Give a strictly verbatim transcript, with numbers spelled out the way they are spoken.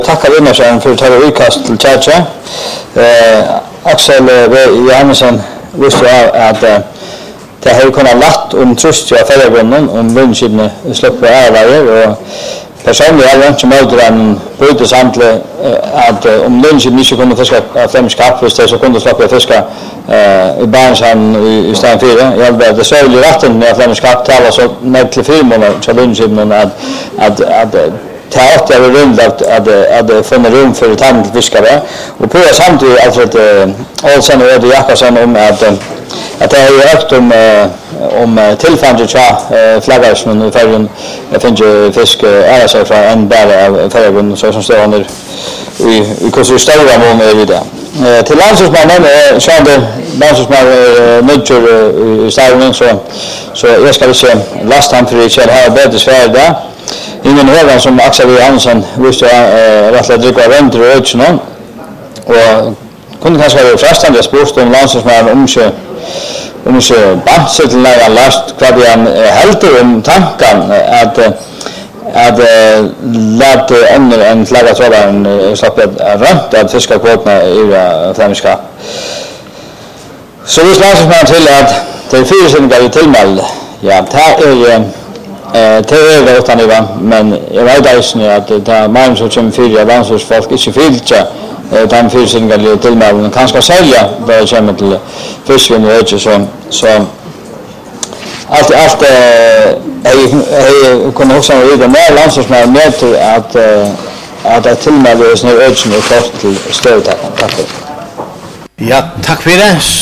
Tackar vinnaren för att ta det utkast till Tjärtja. Eh, Axel Johannesson visste att eh, det har kunnat latt om tröst av färgrunden om vindskibna släpper ärvaror och personligen är det inte möjligt att bryta samtliga att om vindskibna inte kunde fiska främst kappfisk så kunde släppa fiska i Barnshamn i stan fyra. Jag hade det sörjligt vatten med främst kapp talar så när till fyra månader så vindskibna att att att teater och runt att att att få rum för tant fiskare och på samtidigt Alfred Olsson och Eddie Jakobsson om att att det har ju ökt om om tillfället så flaggarsmen i färgen jag finner fisk är så från en bära färgen så som står under i i hur stora mån är det till landsmannen så det landsmannen nödtur i starten så så jag ska se last time för det här bättre svärda ingen högan som Axel Johansson visste uh, rätt att dricka rent och ötsnån och kunde kanske vara frestande sport om landsmannen om sig om sig banset till när han last vad han helt om tanken att att låta andra en flagga så där en släppa rent att fiska kvoterna i flämska så vi släpper man till att det är fyra som går tillmäld ja det är Eh det är det utan det men jag vet inte att det är man som kommer fyra dansers folk inte filtra den fysningen går till med kanske sälja det kommer till fisken och så så så allt allt är kommer också vidare med lansers med med till att att det till med det är snö öchen och kost till stöd tack. Ja, tack för det.